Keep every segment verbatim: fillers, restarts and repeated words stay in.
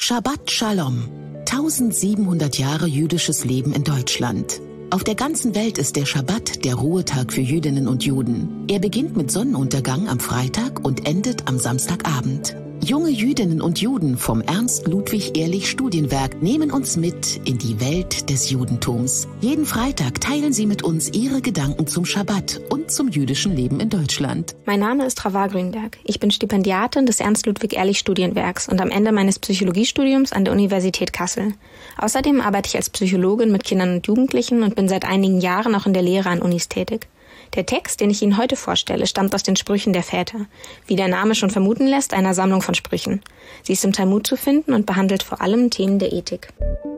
Shabbat Shalom. tausendsiebenhundert Jahre jüdisches Leben in Deutschland. Auf der ganzen Welt ist der Schabbat der Ruhetag für Jüdinnen und Juden. Er beginnt mit Sonnenuntergang am Freitag und endet am Samstagabend. Junge Jüdinnen und Juden vom Ernst-Ludwig-Ehrlich-Studienwerk nehmen uns mit in die Welt des Judentums. Jeden Freitag teilen sie mit uns ihre Gedanken zum Schabbat und zum jüdischen Leben in Deutschland. Mein Name ist Ravaa Grünberg. Ich bin Stipendiatin des Ernst-Ludwig-Ehrlich-Studienwerks und am Ende meines Psychologiestudiums an der Universität Kassel. Außerdem arbeite ich als Psychologin mit Kindern und Jugendlichen und bin seit einigen Jahren auch in der Lehre an Unis tätig. Der Text, den ich Ihnen heute vorstelle, stammt aus den Sprüchen der Väter. Wie der Name schon vermuten lässt, einer Sammlung von Sprüchen. Sie ist im Talmud zu finden und behandelt vor allem Themen der Ethik.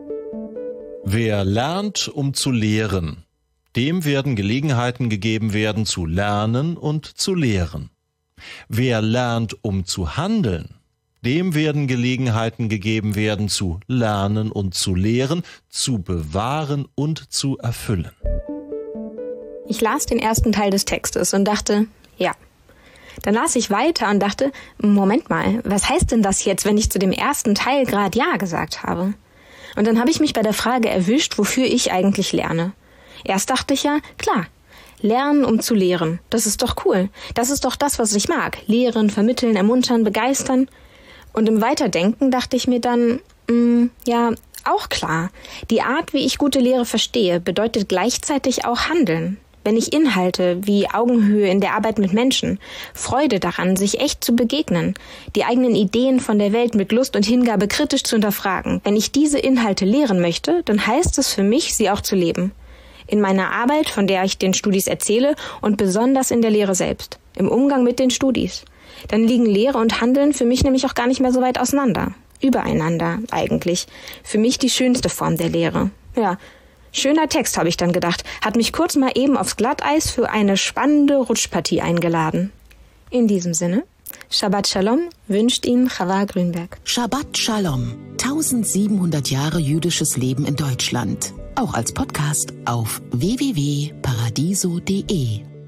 Wer lernt, um zu lehren, dem werden Gelegenheiten gegeben werden, zu lernen und zu lehren. Wer lernt, um zu handeln, dem werden Gelegenheiten gegeben werden, zu lernen und zu lehren, zu bewahren und zu erfüllen. Ich las den ersten Teil des Textes und dachte, ja. Dann las ich weiter und dachte, Moment mal, was heißt denn das jetzt, wenn ich zu dem ersten Teil gerade Ja gesagt habe? Und dann habe ich mich bei der Frage erwischt, wofür ich eigentlich lerne. Erst dachte ich ja, klar, lernen, um zu lehren. Das ist doch cool. Das ist doch das, was ich mag. Lehren, vermitteln, ermuntern, begeistern. Und im Weiterdenken dachte ich mir dann, mh, ja, auch klar. Die Art, wie ich gute Lehre verstehe, bedeutet gleichzeitig auch Handeln. Wenn ich Inhalte wie Augenhöhe in der Arbeit mit Menschen, Freude daran, sich echt zu begegnen, die eigenen Ideen von der Welt mit Lust und Hingabe kritisch zu hinterfragen, wenn ich diese Inhalte lehren möchte, dann heißt es für mich, sie auch zu leben. In meiner Arbeit, von der ich den Studis erzähle, und besonders in der Lehre selbst, im Umgang mit den Studis. Dann liegen Lehre und Handeln für mich nämlich auch gar nicht mehr so weit auseinander. Übereinander, eigentlich. Für mich die schönste Form der Lehre. Ja, schöner Text, habe ich dann gedacht, hat mich kurz mal eben aufs Glatteis für eine spannende Rutschpartie eingeladen. In diesem Sinne, Shabbat Shalom wünscht Ihnen Ravaa Grünberg. Shabbat Shalom. tausendsiebenhundert Jahre jüdisches Leben in Deutschland. Auch als Podcast auf w w w punkt paradiso punkt d e.